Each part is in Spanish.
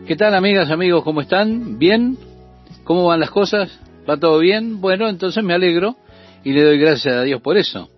¿Qué tal, amigas, amigos? ¿Cómo están? ¿Bien? ¿Cómo van las cosas? ¿Va todo bien? Bueno, entonces me alegro y le doy gracias a Dios por eso.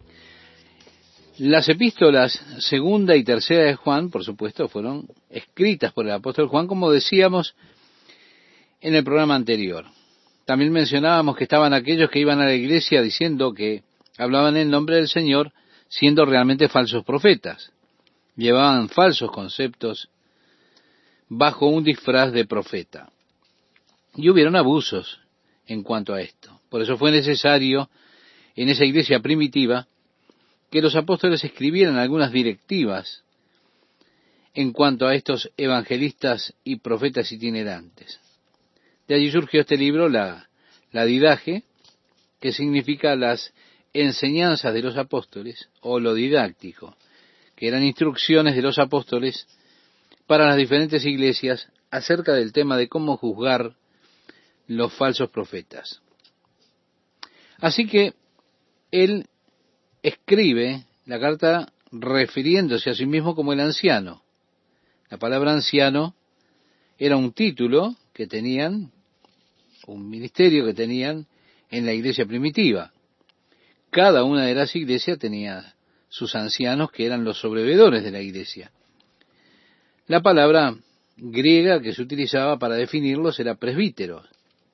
Las epístolas segunda y tercera de Juan, por supuesto, fueron escritas por el apóstol Juan, como decíamos en el programa anterior. También mencionábamos que estaban aquellos que iban a la iglesia diciendo que hablaban en nombre del Señor, siendo realmente falsos profetas. Llevaban falsos conceptos bajo un disfraz de profeta. Y hubieron abusos en cuanto a esto. Por eso fue necesario en esa iglesia primitiva que los apóstoles escribieran algunas directivas en cuanto a estos evangelistas y profetas itinerantes. De allí surgió este libro, la didaje, que significa las enseñanzas de los apóstoles, o lo didáctico, que eran instrucciones de los apóstoles para las diferentes iglesias acerca del tema de cómo juzgar los falsos profetas. Así que él escribe la carta refiriéndose a sí mismo como el anciano. La palabra anciano era un título que tenían, un ministerio que tenían en la iglesia primitiva. Cada una de las iglesias tenía sus ancianos que eran los sobreveedores de la iglesia. La palabra griega que se utilizaba para definirlos era presbítero,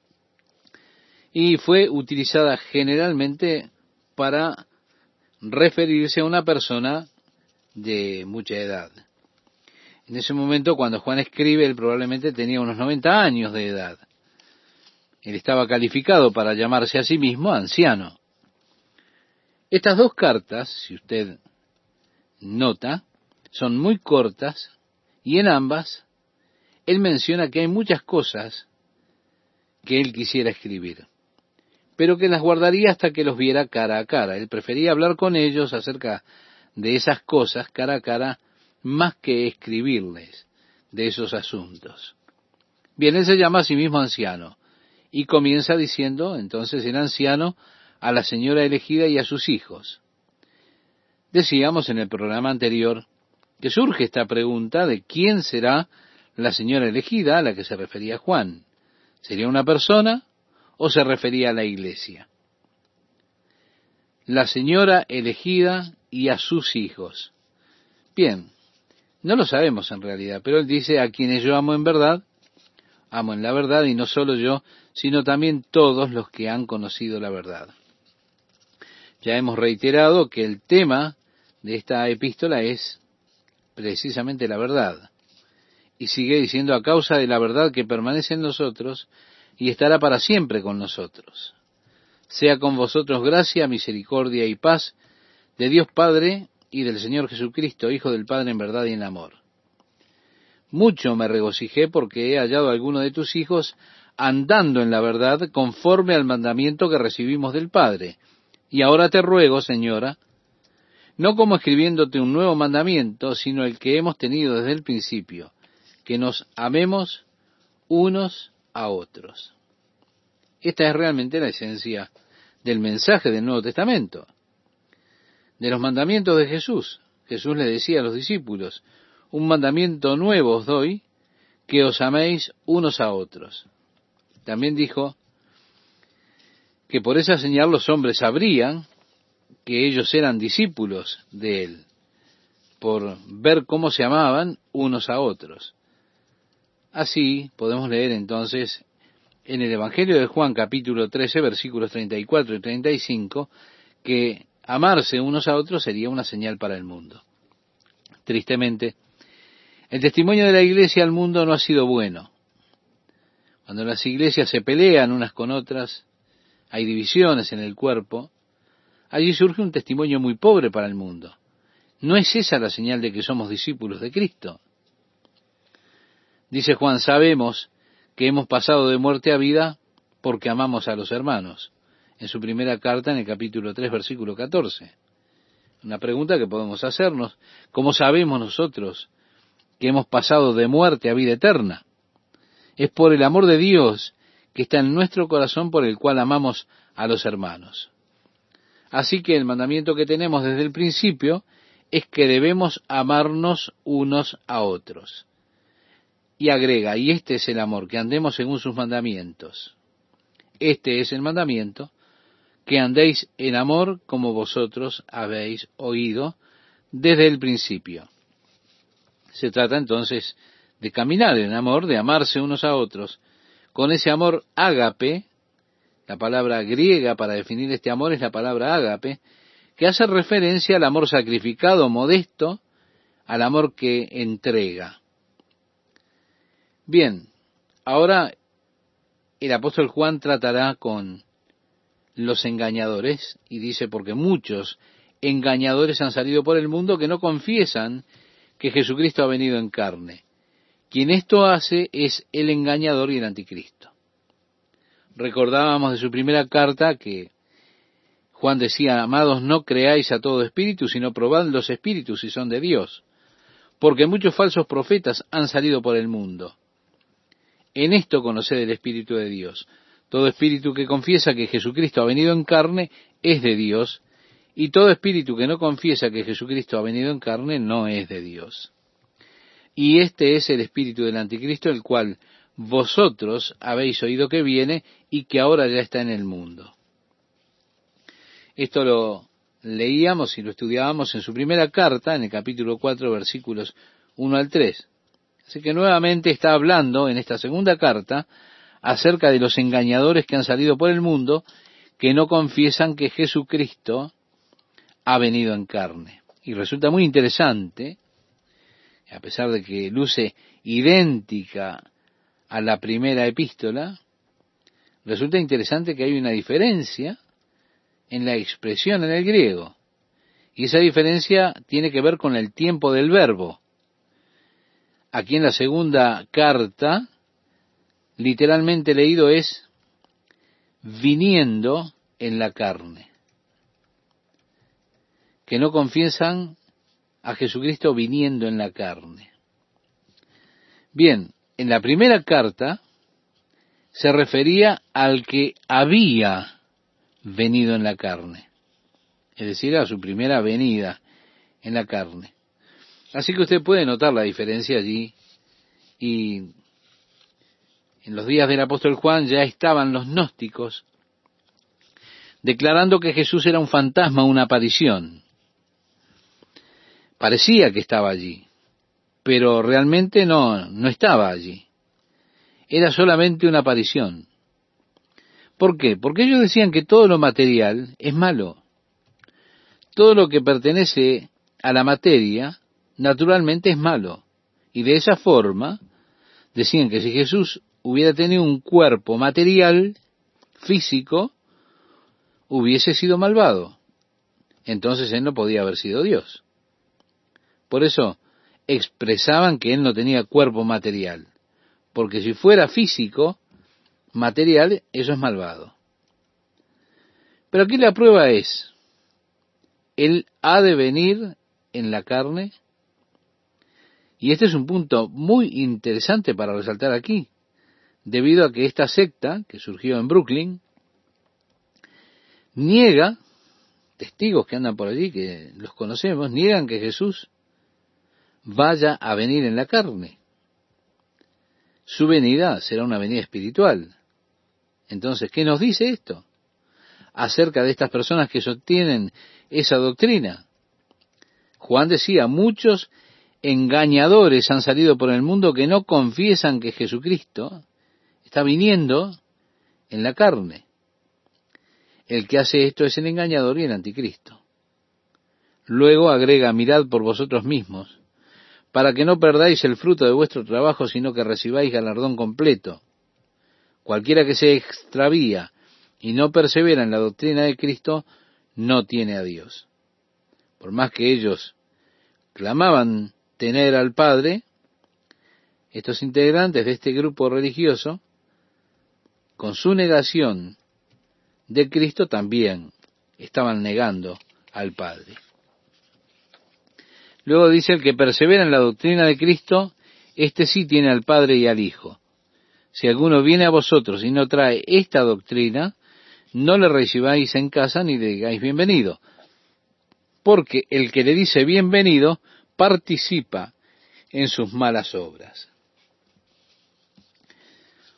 y fue utilizada generalmente para referirse a una persona de mucha edad. En ese momento, cuando Juan escribe, él probablemente tenía unos 90 años de edad. Él estaba calificado para llamarse a sí mismo anciano. Estas dos cartas, si usted nota, son muy cortas, y en ambas él menciona que hay muchas cosas que él quisiera escribir, pero que las guardaría hasta que los viera cara a cara. Él prefería hablar con ellos acerca de esas cosas cara a cara, más que escribirles de esos asuntos. Bien, él se llama a sí mismo anciano, y comienza diciendo, entonces, el anciano a la señora elegida y a sus hijos. Decíamos en el programa anterior que surge esta pregunta de quién será la señora elegida a la que se refería Juan. ¿Sería una persona o se refería a la iglesia? La señora elegida y a sus hijos. Bien, no lo sabemos en realidad, pero él dice, a quienes yo amo en verdad, amo en la verdad, y no solo yo, sino también todos los que han conocido la verdad. Ya hemos reiterado que el tema de esta epístola es precisamente la verdad. Y sigue diciendo, a causa de la verdad que permanece en nosotros y estará para siempre con nosotros. Sea con vosotros gracia, misericordia y paz de Dios Padre y del Señor Jesucristo, Hijo del Padre en verdad y en amor. Mucho me regocijé porque he hallado a alguno de tus hijos andando en la verdad conforme al mandamiento que recibimos del Padre. Y ahora te ruego, Señora, no como escribiéndote un nuevo mandamiento, sino el que hemos tenido desde el principio, que nos amemos unos a otros. Esta es realmente la esencia del mensaje del Nuevo Testamento, de los mandamientos de Jesús. Jesús le decía a los discípulos, un mandamiento nuevo os doy, que os améis unos a otros. También dijo que por esa señal los hombres sabrían que ellos eran discípulos de él, por ver cómo se amaban unos a otros. Así podemos leer entonces en el Evangelio de Juan capítulo 13 versículos 34 y 35 que amarse unos a otros sería una señal para el mundo. Tristemente, el testimonio de la iglesia al mundo no ha sido bueno. Cuando las iglesias se pelean unas con otras, hay divisiones en el cuerpo, allí surge un testimonio muy pobre para el mundo. ¿No es esa la señal de que somos discípulos de Cristo? Dice Juan, sabemos que hemos pasado de muerte a vida porque amamos a los hermanos. En su primera carta, en el capítulo 3, versículo 14. Una pregunta que podemos hacernos, ¿cómo sabemos nosotros que hemos pasado de muerte a vida eterna? Es por el amor de Dios que está en nuestro corazón por el cual amamos a los hermanos. Así que el mandamiento que tenemos desde el principio es que debemos amarnos unos a otros. Y agrega, y este es el amor, que andemos según sus mandamientos. Este es el mandamiento, que andéis en amor como vosotros habéis oído desde el principio. Se trata entonces de caminar en amor, de amarse unos a otros, con ese amor ágape. La palabra griega para definir este amor es la palabra ágape, que hace referencia al amor sacrificado, modesto, al amor que entrega. Bien, ahora el apóstol Juan tratará con los engañadores, y dice, porque muchos engañadores han salido por el mundo que no confiesan que Jesucristo ha venido en carne. Quien esto hace es el engañador y el anticristo. Recordábamos de su primera carta que Juan decía, amados, no creáis a todo espíritu, sino probad los espíritus si son de Dios, porque muchos falsos profetas han salido por el mundo. En esto conoced el Espíritu de Dios. Todo espíritu que confiesa que Jesucristo ha venido en carne es de Dios, y todo espíritu que no confiesa que Jesucristo ha venido en carne no es de Dios. Y este es el espíritu del anticristo, el cual vosotros habéis oído que viene y que ahora ya está en el mundo. Esto lo leíamos y lo estudiábamos en su primera carta, en el capítulo 4, versículos 1 al 3. Así que nuevamente está hablando en esta segunda carta acerca de los engañadores que han salido por el mundo, que no confiesan que Jesucristo ha venido en carne. Y resulta muy interesante, a pesar de que luce idéntica a la primera epístola, resulta interesante que hay una diferencia en la expresión en el griego. Y esa diferencia tiene que ver con el tiempo del verbo. Aquí en la segunda carta, literalmente leído es viniendo en la carne. Que no confiesan a Jesucristo viniendo en la carne. Bien, en la primera carta se refería al que había venido en la carne, es decir, a su primera venida en la carne. Así que usted puede notar la diferencia allí, y en los días del apóstol Juan ya estaban los gnósticos declarando que Jesús era un fantasma, una aparición. Parecía que estaba allí, pero realmente no estaba allí. Era solamente una aparición. ¿Por qué? Porque ellos decían que todo lo material es malo. Todo lo que pertenece a la materia, naturalmente es malo. Y de esa forma, decían que si Jesús hubiera tenido un cuerpo material, físico, hubiese sido malvado. Entonces él no podía haber sido Dios. Por eso expresaban que él no tenía cuerpo material. Porque si fuera físico, material, eso es malvado. Pero aquí la prueba es, él ha de venir en la carne. Y este es un punto muy interesante para resaltar aquí, debido a que esta secta, que surgió en Brooklyn, niega, testigos que andan por allí, que los conocemos, niegan que Jesús vaya a venir en la carne. Su venida será una venida espiritual. Entonces, ¿qué nos dice esto acerca de estas personas que sostienen esa doctrina? Juan decía, muchos engañadores han salido por el mundo que no confiesan que Jesucristo está viniendo en la carne. El que hace esto es el engañador y el anticristo. Luego agrega, mirad por vosotros mismos, para que no perdáis el fruto de vuestro trabajo, sino que recibáis galardón completo. Cualquiera que se extravía y no persevera en la doctrina de Cristo, no tiene a Dios. Por más que ellos clamaban tener al Padre, estos integrantes de este grupo religioso, con su negación de Cristo, también estaban negando al Padre. Luego dice, el que persevera en la doctrina de Cristo, este sí tiene al Padre y al Hijo. Si alguno viene a vosotros y no trae esta doctrina, no le recibáis en casa ni le digáis bienvenido, porque el que le dice bienvenido participa en sus malas obras.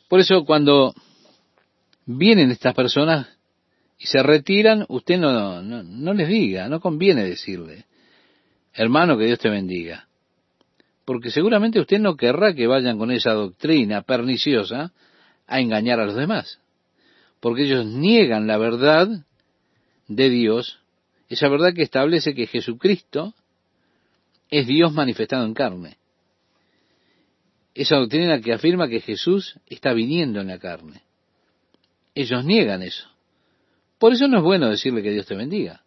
Por eso cuando vienen estas personas y se retiran, usted no les diga, no conviene decirle, hermano, que Dios te bendiga. Porque seguramente usted no querrá que vayan con esa doctrina perniciosa a engañar a los demás. Porque ellos niegan la verdad de Dios, esa verdad que establece que Jesucristo es Dios manifestado en carne. Esa doctrina que afirma que Jesús está viniendo en la carne. Ellos niegan eso. Por eso no es bueno decirle que Dios te bendiga.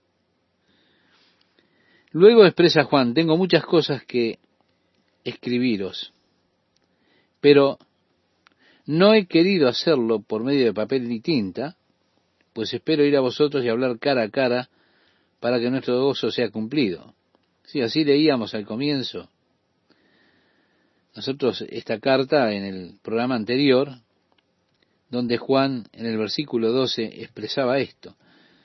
Luego expresa Juan, tengo muchas cosas que escribiros, pero no he querido hacerlo por medio de papel ni tinta, pues espero ir a vosotros y hablar cara a cara para que nuestro gozo sea cumplido. Sí, así leíamos al comienzo. Nosotros esta carta en el programa anterior, donde Juan en el versículo 12 expresaba esto,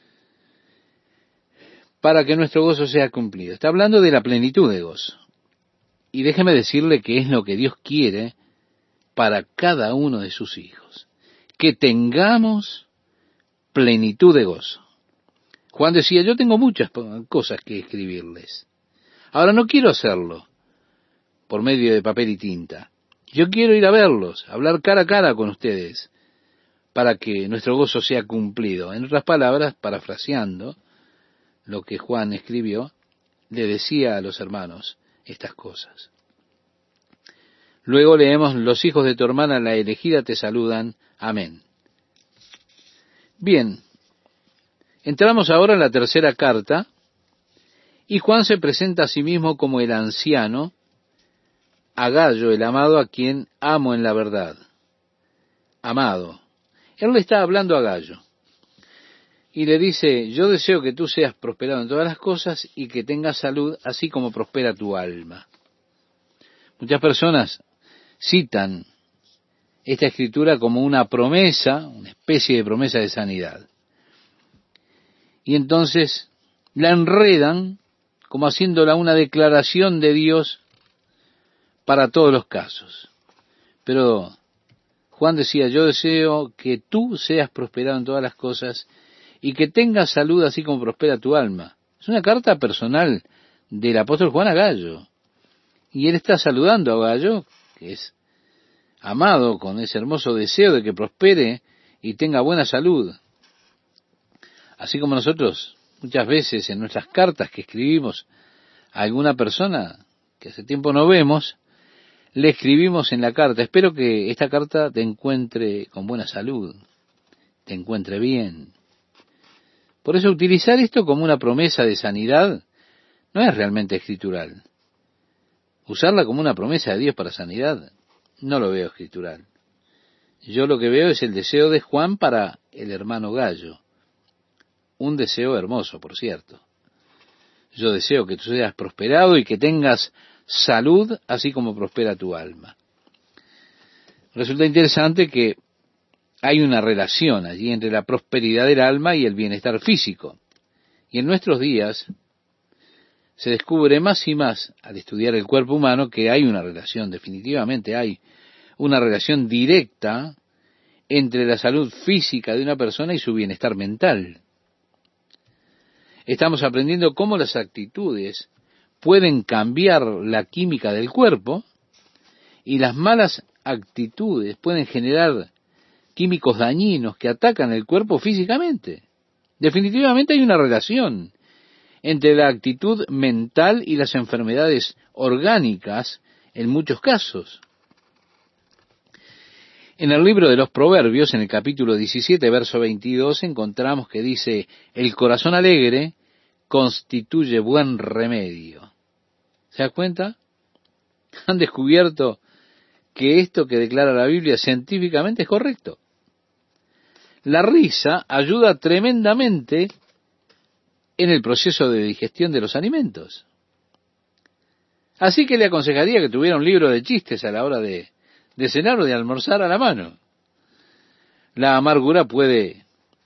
para que nuestro gozo sea cumplido. Está hablando de la plenitud de gozo. Y déjeme decirle que es lo que Dios quiere para cada uno de sus hijos. Que tengamos plenitud de gozo. Juan decía, yo tengo muchas cosas que escribirles. Ahora no quiero hacerlo por medio de papel y tinta. Yo quiero ir a verlos, hablar cara a cara con ustedes, para que nuestro gozo sea cumplido. En otras palabras, parafraseando lo que Juan escribió, le decía a los hermanos estas cosas. Luego leemos, los hijos de tu hermana la elegida te saludan. Amén. Bien, entramos ahora en la tercera carta, y Juan se presenta a sí mismo como el anciano, a Gayo, el amado, a quien amo en la verdad. Amado. Él le está hablando a Gayo. Y le dice, yo deseo que tú seas prosperado en todas las cosas y que tengas salud, así como prospera tu alma. Muchas personas citan esta escritura como una promesa, una especie de promesa de sanidad. Y entonces la enredan como haciéndola una declaración de Dios para todos los casos. Pero Juan decía, yo deseo que tú seas prosperado en todas las cosas y que tengas salud así como prospera tu alma. Es una carta personal del apóstol Juan a Gayo. Y él está saludando a Gayo, que es amado con ese hermoso deseo de que prospere y tenga buena salud. Así como nosotros muchas veces en nuestras cartas que escribimos a alguna persona que hace tiempo no vemos, le escribimos en la carta, espero que esta carta te encuentre con buena salud, te encuentre bien. Por eso utilizar esto como una promesa de sanidad no es realmente escritural. Usarla como una promesa de Dios para sanidad no lo veo escritural. Yo lo que veo es el deseo de Juan para el hermano Gayo. Un deseo hermoso, por cierto. Yo deseo que tú seas prosperado y que tengas salud, así como prospera tu alma. Resulta interesante que hay una relación allí entre la prosperidad del alma y el bienestar físico. Y en nuestros días se descubre más y más al estudiar el cuerpo humano que hay una relación, definitivamente hay una relación directa entre la salud física de una persona y su bienestar mental. Estamos aprendiendo cómo las actitudes pueden cambiar la química del cuerpo y las malas actitudes pueden generar químicos dañinos que atacan el cuerpo físicamente. Definitivamente hay una relación entre la actitud mental y las enfermedades orgánicas en muchos casos. En el libro de los Proverbios, en el capítulo 17, verso 22, encontramos que dice, el corazón alegre constituye buen remedio. ¿Se da cuenta? Han descubierto que esto que declara la Biblia científicamente es correcto. La risa ayuda tremendamente en el proceso de digestión de los alimentos. Así que le aconsejaría que tuviera un libro de chistes a la hora de cenar o de almorzar a la mano. La amargura puede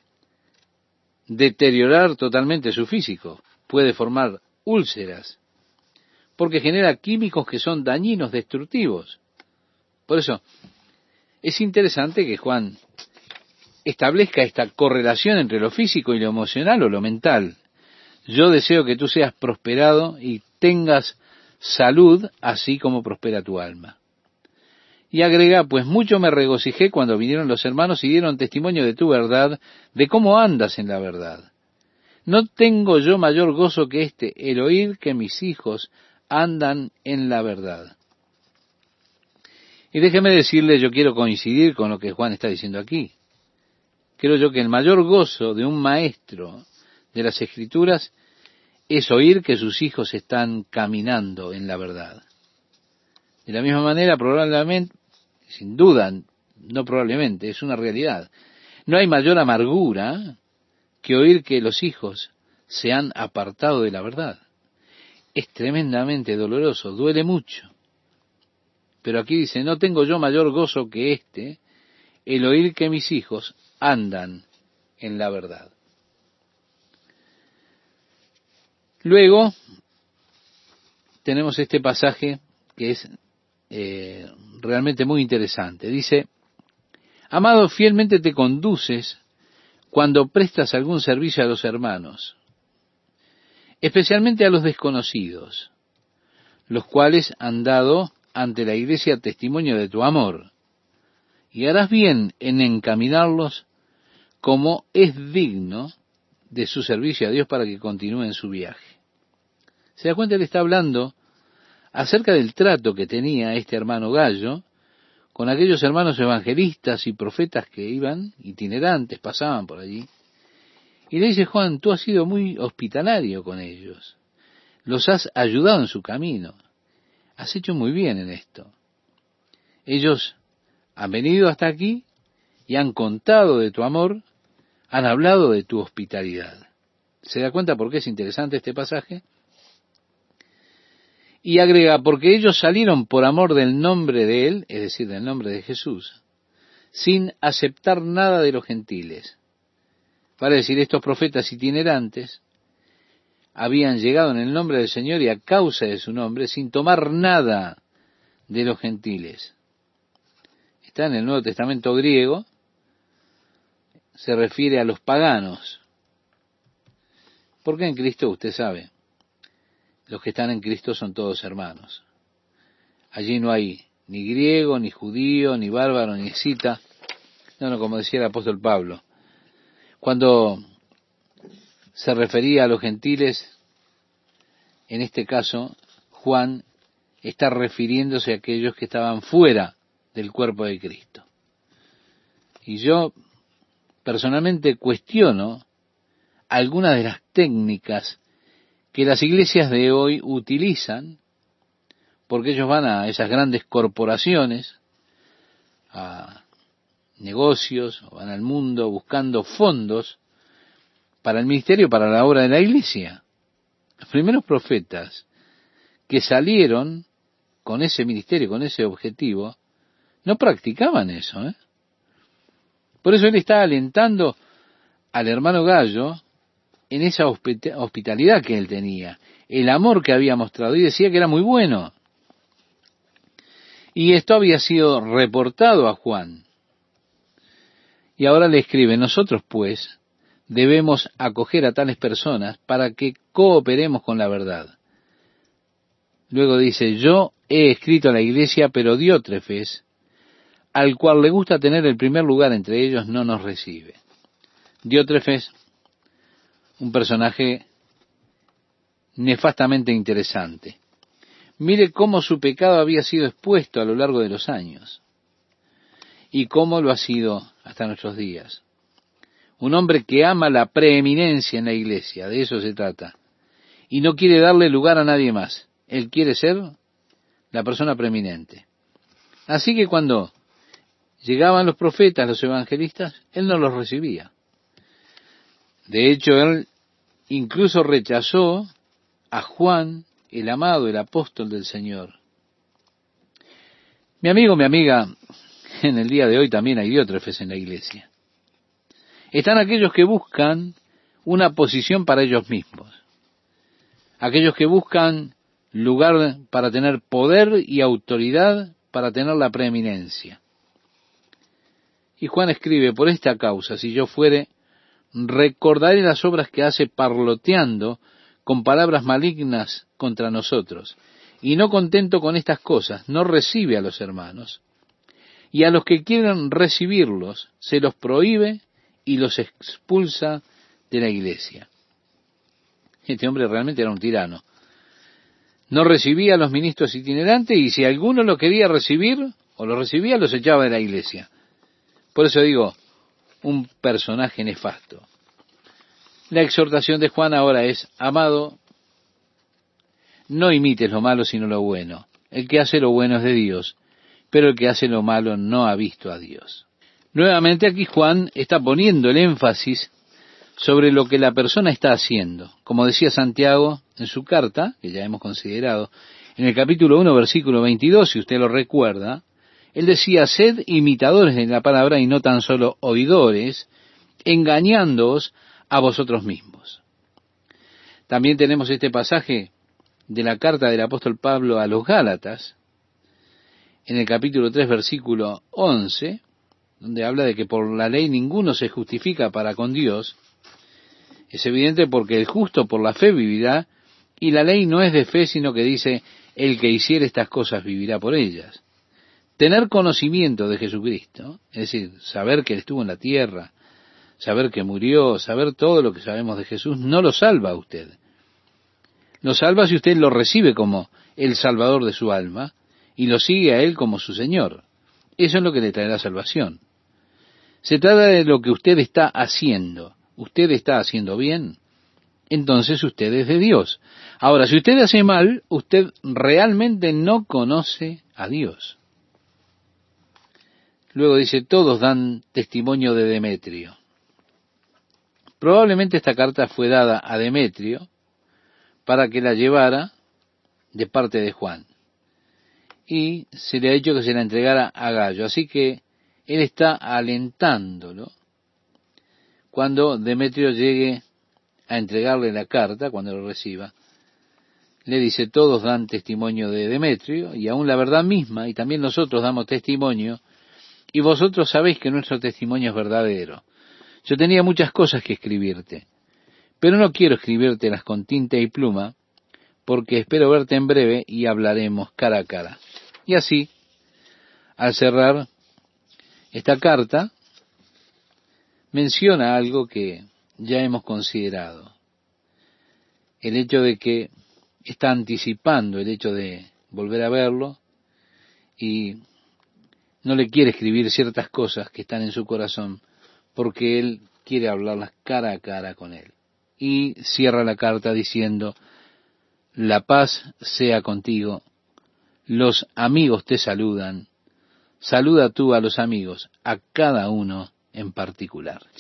deteriorar totalmente su físico, puede formar úlceras, porque genera químicos que son dañinos, destructivos. Por eso, Es interesante que Juan establezca esta correlación entre lo físico y lo emocional o lo mental. Yo deseo que tú seas prosperado y tengas salud, así como prospera tu alma. Y agrega, pues mucho me regocijé cuando vinieron los hermanos y dieron testimonio de tu verdad, de cómo andas en la verdad. No tengo yo mayor gozo que este, el oír que mis hijos andan en la verdad. Y déjeme decirle, yo quiero coincidir con lo que Juan está diciendo aquí. Creo yo que el mayor gozo de un maestro de las Escrituras es oír que sus hijos están caminando en la verdad. De la misma manera, probablemente, sin duda, no probablemente, es una realidad. No hay mayor amargura que oír que los hijos se han apartado de la verdad. Es tremendamente doloroso, duele mucho. Pero aquí dice, no tengo yo mayor gozo que este, el oír que mis hijos andan en la verdad. Luego, tenemos este pasaje que es realmente muy interesante. Dice, amado, fielmente te conduces cuando prestas algún servicio a los hermanos, especialmente a los desconocidos, los cuales han dado ante la iglesia testimonio de tu amor, y harás bien en encaminarlos como es digno de su servicio a Dios para que continúen su viaje. ¿Se da cuenta? Él está hablando acerca del trato que tenía este hermano Gallo con aquellos hermanos evangelistas y profetas que iban itinerantes, pasaban por allí. Y le dice, Juan, tú has sido muy hospitalario con ellos, los has ayudado en su camino, has hecho muy bien en esto. Ellos han venido hasta aquí y han contado de tu amor, han hablado de tu hospitalidad. ¿Se da cuenta por qué es interesante este pasaje? Y agrega, porque ellos salieron por amor del nombre de Él, es decir, del nombre de Jesús, sin aceptar nada de los gentiles. Para decir, estos profetas itinerantes habían llegado en el nombre del Señor y a causa de su nombre, sin tomar nada de los gentiles. Está en el Nuevo Testamento griego, se refiere a los paganos. Porque en Cristo, usted sabe, los que están en Cristo son todos hermanos. Allí no hay ni griego, ni judío, ni bárbaro, ni escita. No, como decía el apóstol Pablo. Cuando se refería a los gentiles, en este caso, Juan está refiriéndose a aquellos que estaban fuera del cuerpo de Cristo. Y yo personalmente cuestiono algunas de las técnicas que las iglesias de hoy utilizan, porque ellos van a esas grandes corporaciones, a negocios, o van al mundo buscando fondos para el ministerio, para la obra de la iglesia. Los primeros profetas que salieron con ese ministerio, con ese objetivo, no practicaban eso, ¿eh? Por eso él está alentando al hermano Gallo en esa hospitalidad que él tenía, el amor que había mostrado, y decía que era muy bueno. Y esto había sido reportado a Juan. Y ahora le escribe, nosotros pues debemos acoger a tales personas para que cooperemos con la verdad. Luego dice, yo he escrito a la iglesia, pero Diótrefes, al cual le gusta tener el primer lugar entre ellos, no nos recibe. Diótrefes, un personaje nefastamente interesante. Mire cómo su pecado había sido expuesto a lo largo de los años y cómo lo ha sido hasta nuestros días. Un hombre que ama la preeminencia en la iglesia, de eso se trata, y no quiere darle lugar a nadie más. Él quiere ser la persona preeminente. Así que cuando llegaban los profetas, los evangelistas, él no los recibía. De hecho, él incluso rechazó a Juan, el amado, el apóstol del Señor. Mi amigo, mi amiga, en el día de hoy también hay Diótrefes en la iglesia. Están aquellos que buscan una posición para ellos mismos. Aquellos que buscan lugar para tener poder y autoridad, para tener la preeminencia. Y Juan escribe, por esta causa, si yo fuere, recordaré las obras que hace parloteando con palabras malignas contra nosotros. Y no contento con estas cosas, no recibe a los hermanos. Y a los que quieren recibirlos, se los prohíbe y los expulsa de la iglesia. Este hombre realmente era un tirano. No recibía a los ministros itinerantes y si alguno lo quería recibir o lo recibía, los echaba de la iglesia. Por eso digo, un personaje nefasto. La exhortación de Juan ahora es, amado, no imites lo malo sino lo bueno. El que hace lo bueno es de Dios, pero el que hace lo malo no ha visto a Dios. Nuevamente aquí Juan está poniendo el énfasis sobre lo que la persona está haciendo. Como decía Santiago en su carta, que ya hemos considerado, en el capítulo 1, versículo 22, si usted lo recuerda, él decía, sed imitadores de la palabra y no tan solo oidores, engañándoos a vosotros mismos. También tenemos este pasaje de la carta del apóstol Pablo a los Gálatas, en el capítulo 3, versículo 11, donde habla de que por la ley ninguno se justifica para con Dios. Es evidente porque el justo por la fe vivirá, y la ley no es de fe, sino que dice, el que hiciere estas cosas vivirá por ellas. Tener conocimiento de Jesucristo, es decir, saber que Él estuvo en la tierra, saber que murió, saber todo lo que sabemos de Jesús, no lo salva a usted. Lo salva si usted lo recibe como el Salvador de su alma y lo sigue a Él como su Señor. Eso es lo que le traerá salvación. Se trata de lo que usted está haciendo. ¿Usted está haciendo bien? Entonces usted es de Dios. Ahora, si usted hace mal, usted realmente no conoce a Dios. Luego dice, todos dan testimonio de Demetrio. Probablemente esta carta fue dada a Demetrio para que la llevara de parte de Juan. Y se le ha dicho que se la entregara a Gallo. Así que él está alentándolo cuando Demetrio llegue a entregarle la carta, cuando lo reciba. Le dice, todos dan testimonio de Demetrio, y aún la verdad misma, y también nosotros damos testimonio, y vosotros sabéis que nuestro testimonio es verdadero. Yo tenía muchas cosas que escribirte, pero no quiero escribírtelas con tinta y pluma, porque espero verte en breve y hablaremos cara a cara. Y así, al cerrar esta carta, menciona algo que ya hemos considerado. El hecho de que está anticipando el hecho de volver a verlo y no le quiere escribir ciertas cosas que están en su corazón porque él quiere hablarlas cara a cara con él. Y cierra la carta diciendo, la paz sea contigo, los amigos te saludan, saluda tú a los amigos, a cada uno en particular.